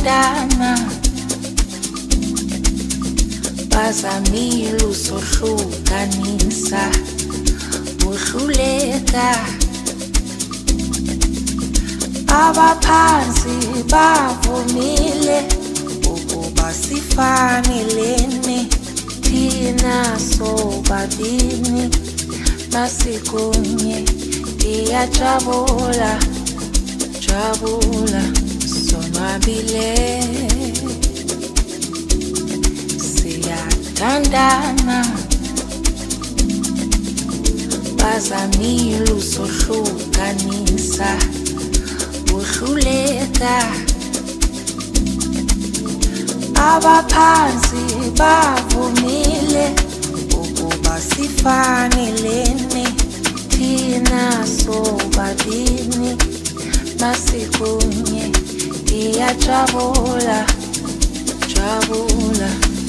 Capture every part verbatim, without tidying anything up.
Siyathandana bazamile usohlukanisa uhluleka abaphansi bavumile ukuba sifanelene thina sobabini masikunye iyajabula jabula sonwabile siyathandana bazamile usohlukanisa uhluleka abaphansi bavumile ukuba sifanelene thina sobabini masikunye iyajabula jabula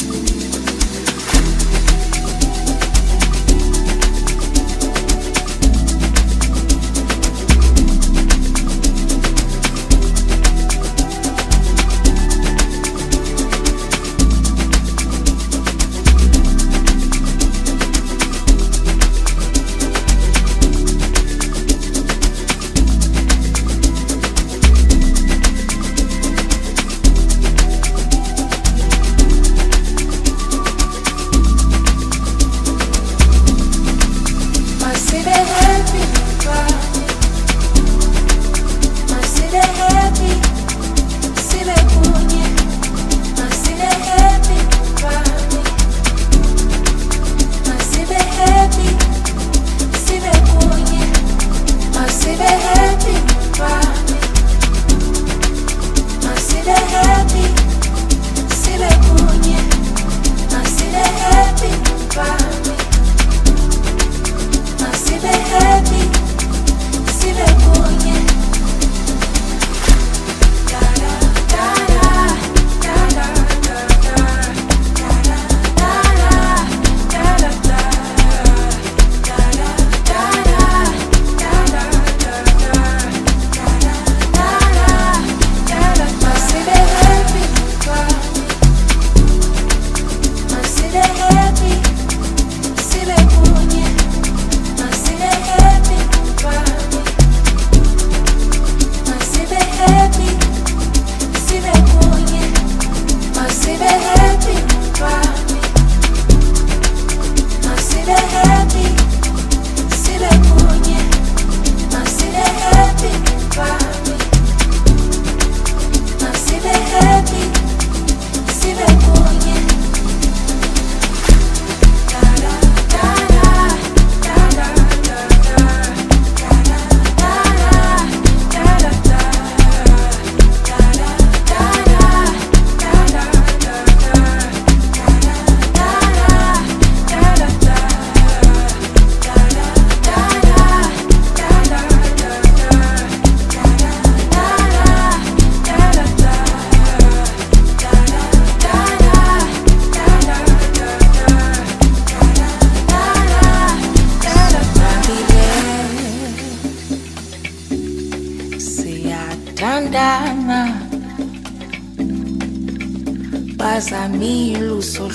bazamile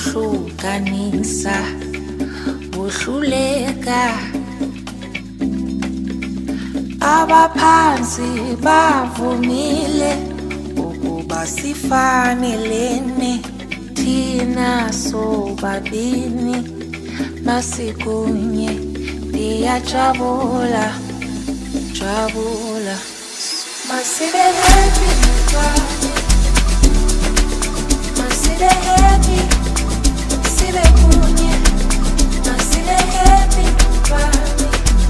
usohlukanisa uhluleka abaphansi bavumile ukuba sifanelene thina sobabini masikunye iyajabula jabula masibe happy Masile happy, sile kunye, masile happy, bami.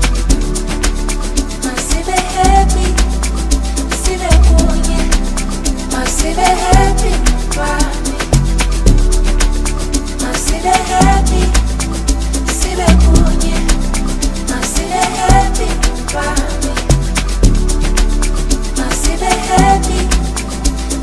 Masile happy, sile kunye, masile happy, bami. Masile happy, sile kunye, masile happy, bami. Masile happy.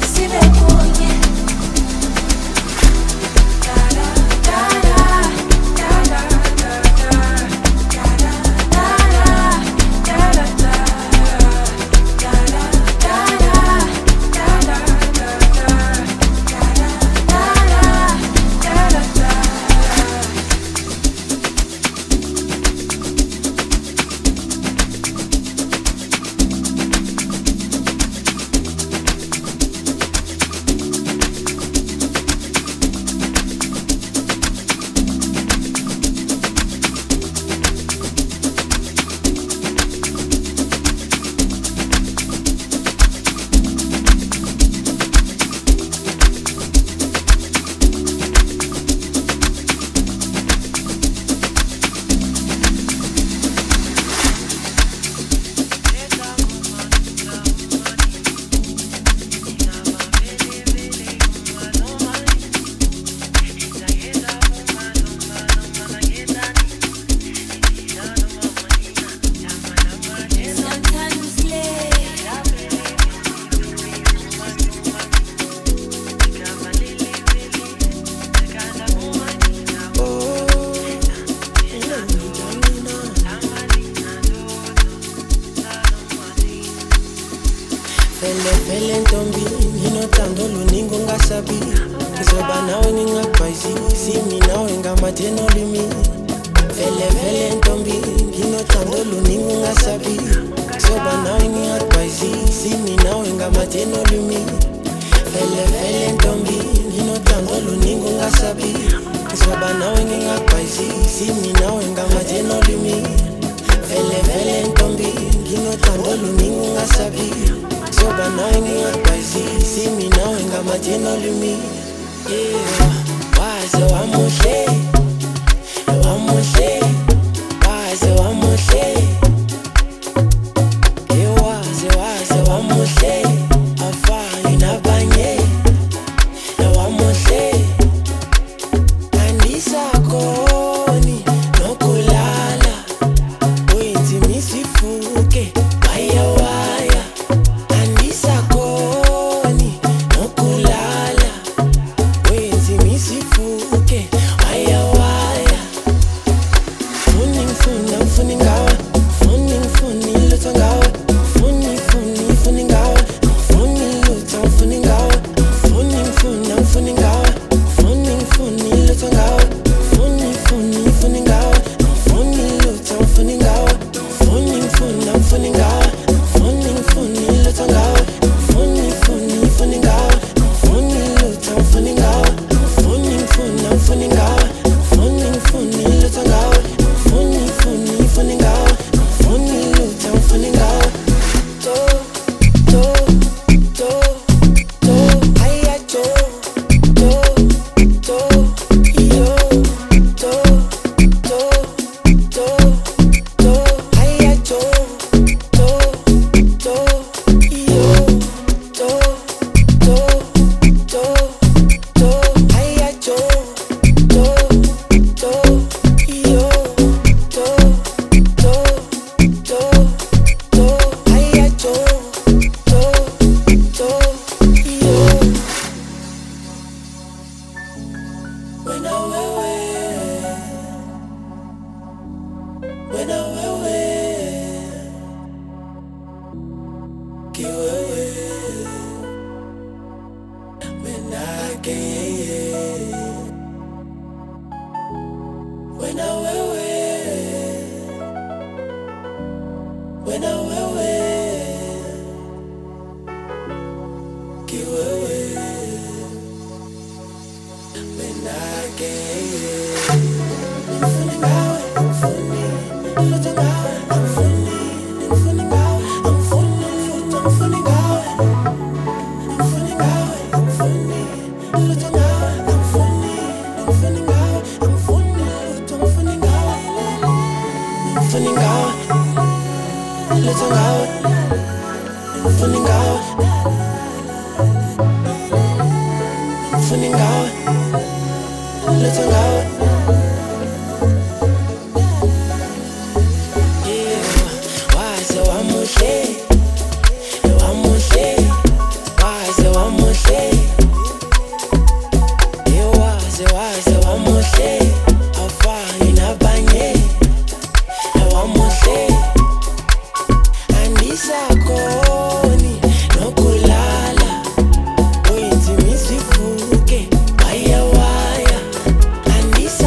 Ngizoba nawe ngingakwazi, see me nawe ngamathe nolimi. Vele vele ntombi, nginothando luningi ungasabi. Ngizoba nawe ngingakwazi, see me nawe ngamathe nolimi. Vele vele ntombi, nginothando luningi ungasabi. Ngizoba nawe ngingakwazi, see me nawe ngamathe nolimi. Vele vele ntombi, nginothando luningi ungasabi. Ngizoba nawe ngingakwazi, see me nawe ngamathe nolimi. Yeah, waze wamuhle, wamuhle, waze wamuhle. Yeah, waze waze wamuhle, afani nabanye. Yeah, wamuhle, andisakoni nokulala. Wenzi misifuke, waya waya. Andisakoni nokulala. Wenzi misifuke, waya waya. Funi ngifuna ngifuna ngawe, funi ngifuni lutho ngawe, funi funi funi ngawe, funi lutho ngifuni ngawe, funi ngifuna ngifuni ngawe, funi ngifuni lutho ngawe, funi funi funi ngawe, funi lutho ngifuni ngawe, funi ngifuna ngifuni ngawe, funi ngifuni lutho ngawe, funi funi funi ngawe, funi lutho ngifuni ngawe, funi ngifuna ngifuni ngawe, funi ngifuni lutho ngawe, funi funi funi ngawe, funi lutho ngifuni ngawe. To to to to aya to to to yo to to to to aya to to to yo to to to to aya to to to yo to to to to aya to to to yo. Wena wewe, wena wewe, kiwewe, wena keye, wena wewe, wena wewe, kiwewe, wena keye. Ngifuni ngawe, ngifuni lutho ngawe, ngifuni ngifuni ngawe, ngifuni lutho ngifuni ngawe, ngifuni ngawe, ngifuni lutho ngawe, ngifuni ngifuni ngawe, ngifuni lutho ngifuni ngawe, ngifuni ngawe, lutho ngawe, ngifuni ngawe, ngifuni ngawe, lutho ngawe. Yeah, waze wamuhle, wamuhle, waze wamuhle. Yeah, waze waze wamuhle, afani nabanye. Yeah, wamuhle, andisakoni nokulala. Wenzi misifuke, waya waya.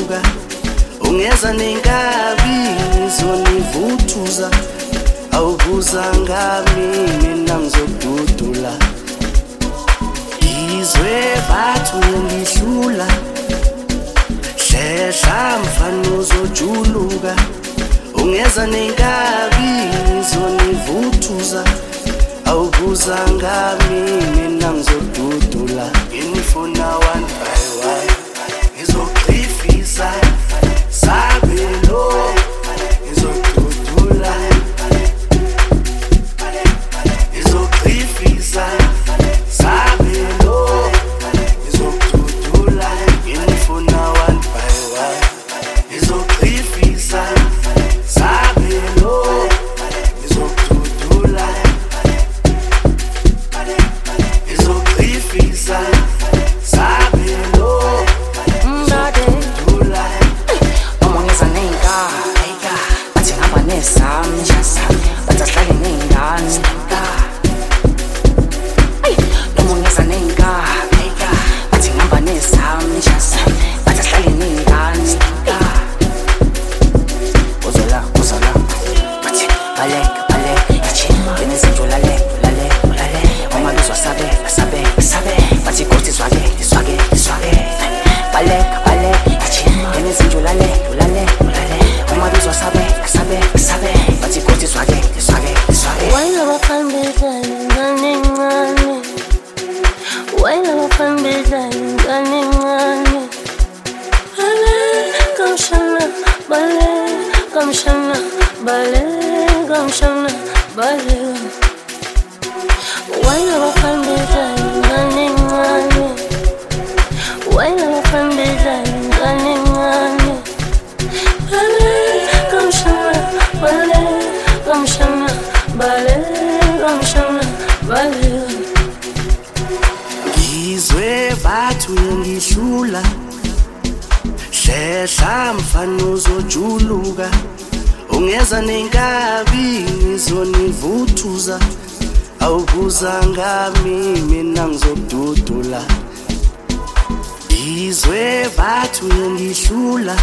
zojuluka ungeza nenkabi ngizonivuthuza awubuzangami mina ngizodudula izwe bathu ngihlula shesha mfana uzojuluka ungeza nenkabi ngizonivuthuza awubuzangami mina ngizodudula ngifuna one by one ngizogqifisa sabelo ngizodudula ngizogqifisa sabelo ngizodudula ngifuna one by one ngizogqifisa sabelo ngizodudula ngizogqifisa sabelo ngizodudula omongeza nenga bathi ngaba nesami batahlale nengane nomongeza nenga bathi ngaba nesami batahlale nengane uzola uzola bathi baleka baleka yachi ngenezinto lale lale lale omalizwa sabe sabe sabe bathi kothi swage swage swage baleka baleka yachi ngenezinto lale lale lale omalizwa sabe sabe sabe bathi kothi swage swage swage Wayla bafambeza ingane encane Wayla bafambeza ingane encane Bale kamshana bale kamshana bale kamshana bale Wayla bafambeza ingane encane Wayla bafambeza ingane encane Bale kamshana bale kamshana bale kamshana bale izwe bathu ngihlula shesha mfana uzojuluka ungeza nenkabi ngizonivuthuza awubuzangami mina ngizodudula izwe bathu ngihlula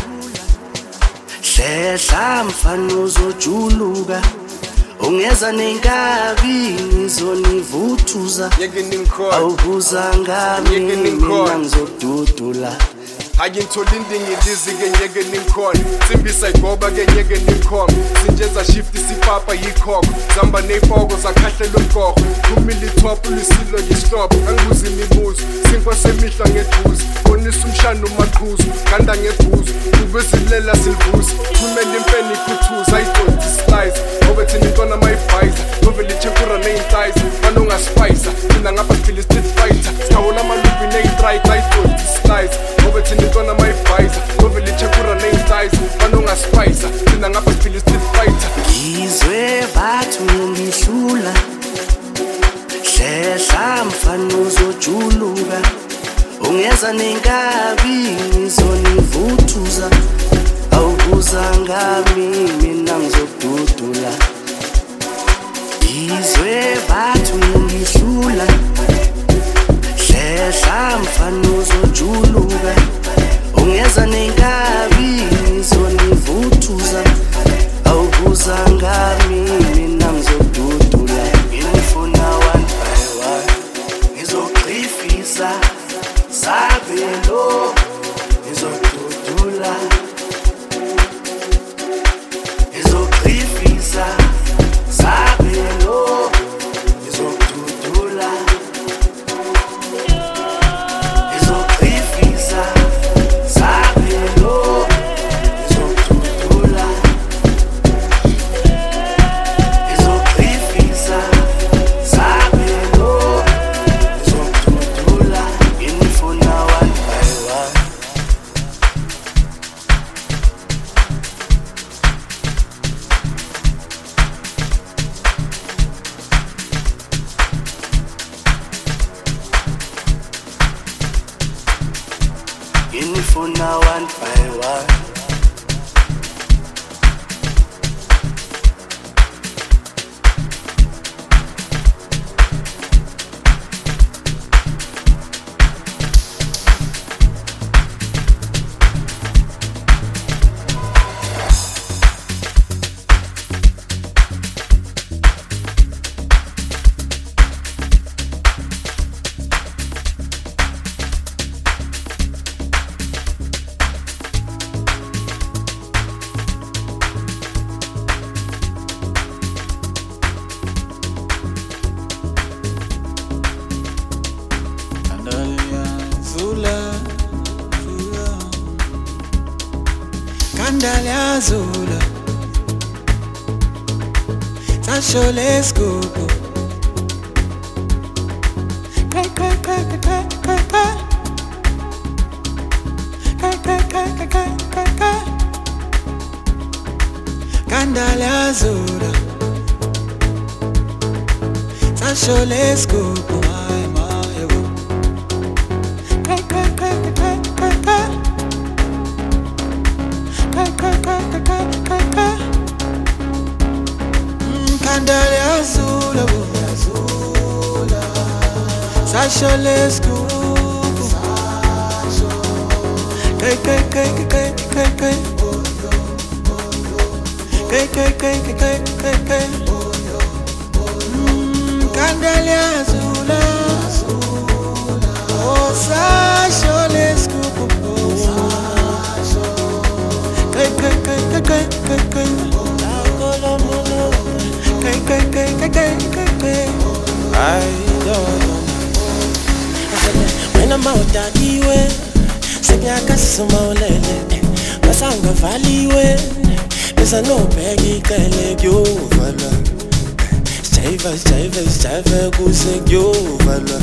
shesha mfana uzojuluka ungeza nenkabi ngizonivuthuza awubuzangami mina ngizodudula Aginthola indingi lizike nyeke ninkhona simbisa igoba ke nyeke ninkhoma sinjeza shift sipapa yikhokho zamba nefoko zakhahlelo mgogo kumili top lisilo yistop angibuza imibuzo sinkwa semihla ngeduze bonisa umshana umaqhuzu ganda ngebuzo ubezilela silvuza kumele impeni ikhuthuza ayidonti slice ngoba thina intona mayibhayisa novele ichekura neyinsize manonga spice thina ngapha phila street fighter sawona malubi neyintrike ayidonti slice ngoba thina intona mayibhayisa novele ichekura neyinsize manonga spice thina ngapha phila street fighter izwe bathu ngihlula shesha mfana uzojuluka ungeza nenkabi ngizonivuthuza awubuzangami mina ngizodudula izwe bathu ngihlula shesha mfana uzojuluka ungeza nenkabi ngizonivuthuza awubuzangami mina ngizodudula ngifuna one by one ngizogqifisa sabelo ngizodudula ngizogqifisa sabelo ngizodudula ngizogqifisa sabelo ngizodudula ngizogqifisa sabelo ngizodudula ngifuna one by one ngifuna one by one Kandaliazula Sashole Scoop Kai kai kai kai kai kai Kai kai kai kai kai kai kai Kandaliazula Sashole Scoop My my Kai kai kai kai kai kai Kandali azula azula Sashole Scoop Kai kai kai kai kai kai Kai kai kai kai kai kai Kandali azula Oh Sashole Scoop Kai kai kai kai kai kai kai Kai kai kai kai kai kai kai I don't know When I'm out that way Senya kasuma olele Masanga valiwe Pesa no pegi kele gyo vala Staiva staiva staiva kuse gyo vala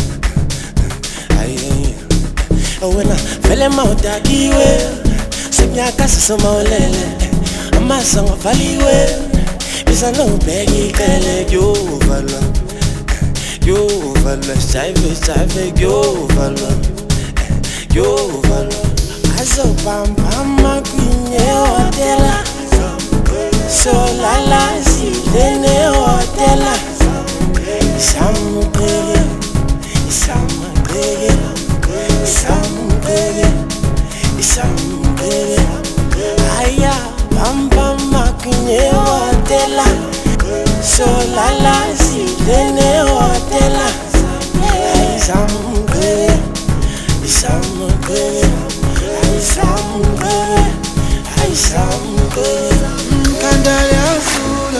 Aye When I feel I'm out that way Senya kasuma olele Masanga valiwe Pesa no pegi kele gyo vala Gyo vala Staiva staiva gyo vala Gyo vala Azo pam pam makwinye hotela So la la si dene hotela Isamu krege Isamu krege Isamu krege Isamu krege Aya pam pam makwinye hotela So la la si dene hotela Isamu krege Isamu krege Isamu krege Isamu krege Kandali azula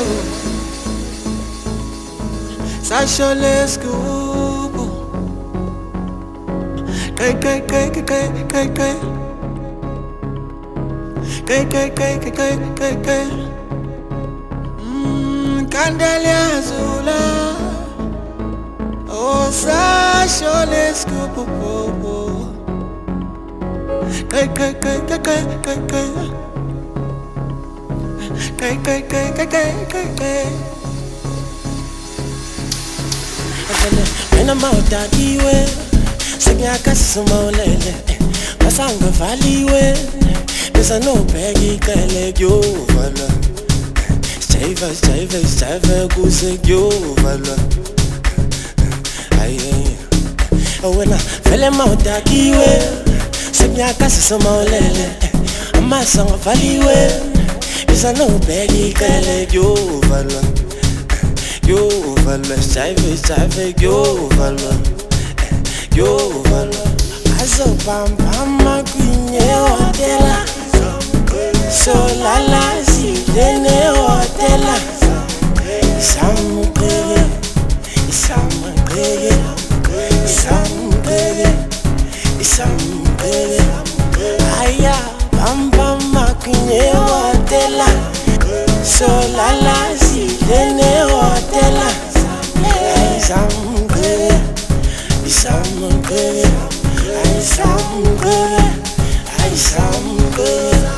Sashole Scoop Kai kai kai kai kai kai kai Kai kai kai kai kai kai kai Kandali azula Oh Sashole Scoop Kai kai kai kai kai kai kai Kai kai kai kai kai kai kai When I'm out that way Senya kasuma olele Masanga valiwe Pesa no pegi kele gyo vala Staiva staiva staiva kuse gyo vala Aye When I feel I'm out that way Senya kasuma olele Masanga valiwe Pesa no pegi kele gyo vala Gyo vala Staiva staiva gyo vala Gyo vala Azo pam pam makwinye hotela So la la si dene hotela Isamu krege Isamu krege Isamu krege Isamu krege Aya pam pam makwinye hotela So la la si dene hotela Isamu krege Isamu krege Isamu krege Isamu krege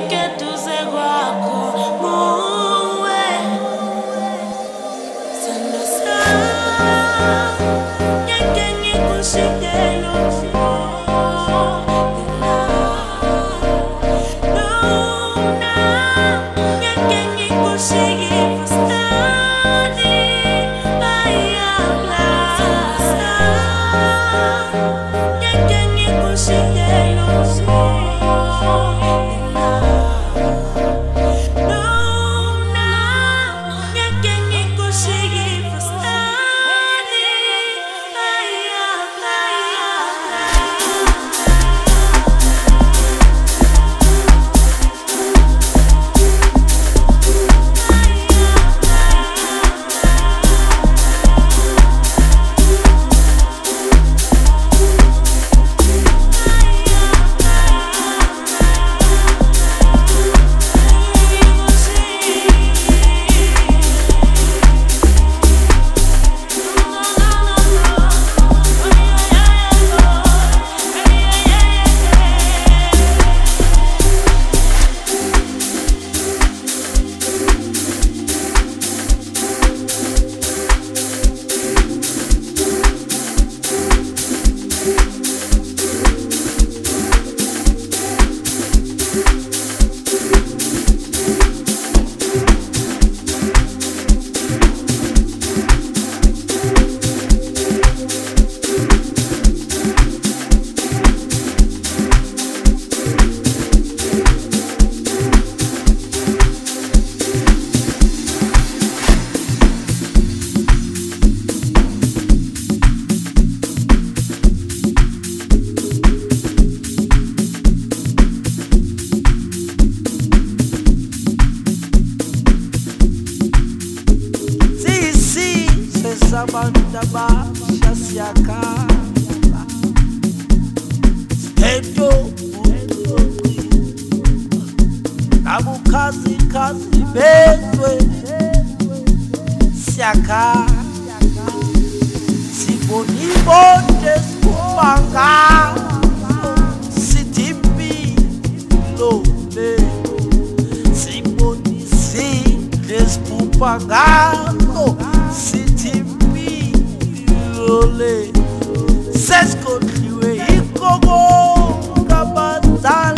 Sesko triwe ikogo kabazala